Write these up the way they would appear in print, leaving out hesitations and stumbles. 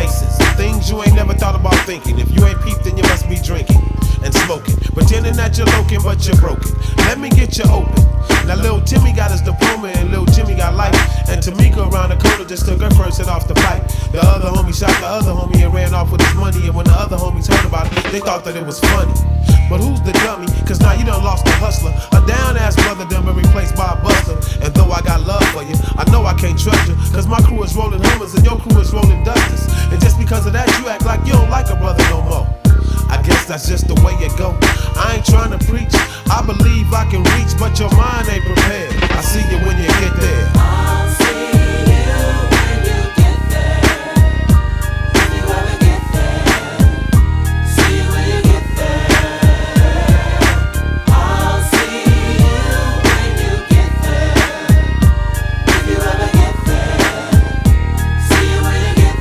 places, things you ain't never thought about thinking. If you ain't peeped, then you must be drinking and smoking, pretending that you're loking, but you're broken. Let me get you open. Now Lil Timmy got his diploma and Lil Jimmy got life. And Tamika around the corner just took her first hit off the pipe. The other homie shot the other homie and ran off with his money. And when the other homies heard about it, they thought that it was funny. But who's the dummy? Cause now you done lost a hustler. A down-ass brother done been replaced by a buster. And though I got love for you, I know I can't trust you. Cause my crew is rolling Hummers and your crew is rolling Dusters. And just because of that, you act like you don't like a brother no more. I guess that's just the way it go. I ain't trying to preach, I believe I can reach, but your mind ain't prepared. I see you when you get there. I'll see you when you get there. If you ever get there. See you when you get there. I'll see you when you get there. If you ever get there. See you when you get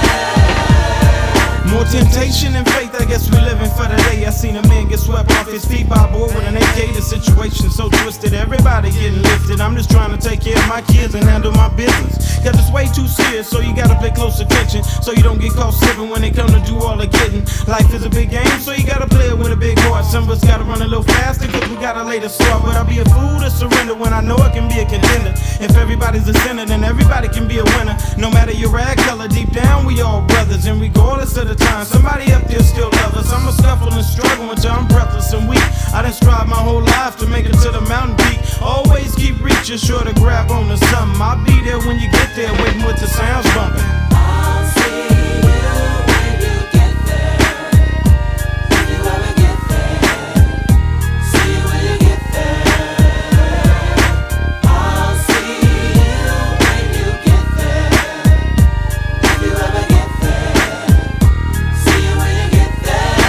there. More temptation and faith, I guess we living for the day. I seen a man get swept off his feet by a boy with an AK. The situation so twisted, everybody getting lifted. I'm just trying to take care of my kids and handle my business. Cause it's way too serious, so you gotta pay close attention, so you don't get caught slipping when they come to do all the getting. Life is a big game, so you gotta play it with a big heart. Some of us gotta run a little faster, cause we gotta lay the start. But I'll be a fool to surrender when I know I can be a contender. If everybody's a sinner, then everybody can be a winner. No matter your rag color, deep down we all brothers. And regardless of the time, somebody up there still loves us. I'ma scuffle and struggle until I'm breathless and weak. I done strive my whole life to make it to the mountain peak. Always keep reaching, sure to grab on to something. I'll be there when you get there, waiting with the sounds bumping. I'll see you when you get there. If you ever get there. See you when you get there. I'll see you when you get there. If you ever get there. See you when you get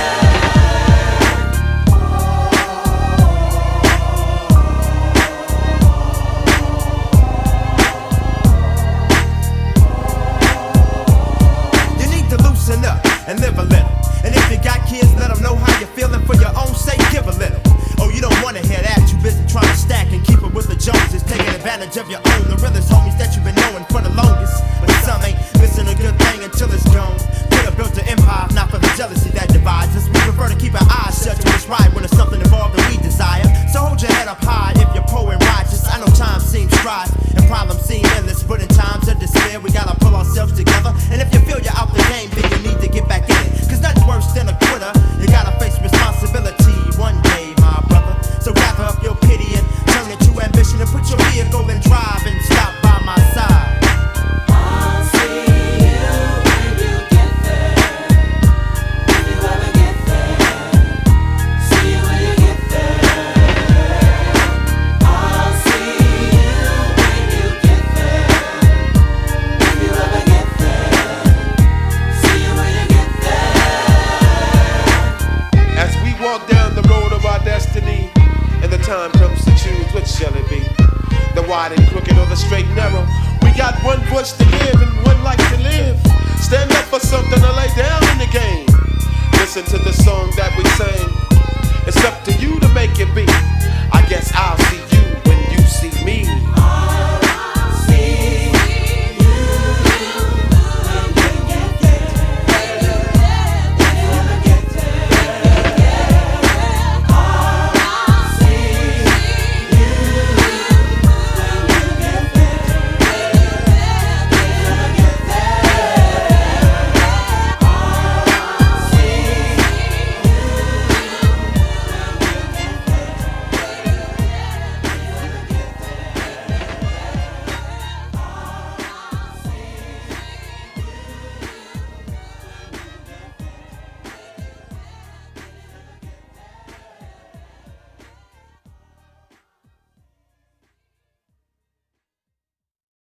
up and live a little. And if you got kids, let them know how you're feeling. For your own sake, give a little. Oh, you don't wanna hear that. You busy trying to stack and keep it with the Joneses, taking advantage of your own. The realest homies that you've been knowing for the longest. But some ain't missing a good thing until it's gone. Could've built an empire, not for the jealousy that divides us. We prefer to keep our eyes shut to what's right when there's something involved that we desire. So hold your head up high if you're poor and righteous. I know time seems strife and problems seem endless, but in times of despair, we gotta pull ourselves together. And if you feel you're out the game, then you need to get back in it. Cause nothing's worse than a quitter. You gotta face responsibility one day, my brother. So gather up your pity and turn it to ambition and put your vehicle in drive and stop by my side. I'll see you when you get there. If you ever get there. See you when you get there. I'll see you when you get there. If you ever get there. See you when you get there. As we walk down the road of our destiny, and the time comes to choose, which shall it be? The wide and crooked or the straight and narrow? We got one voice to give and one life to live.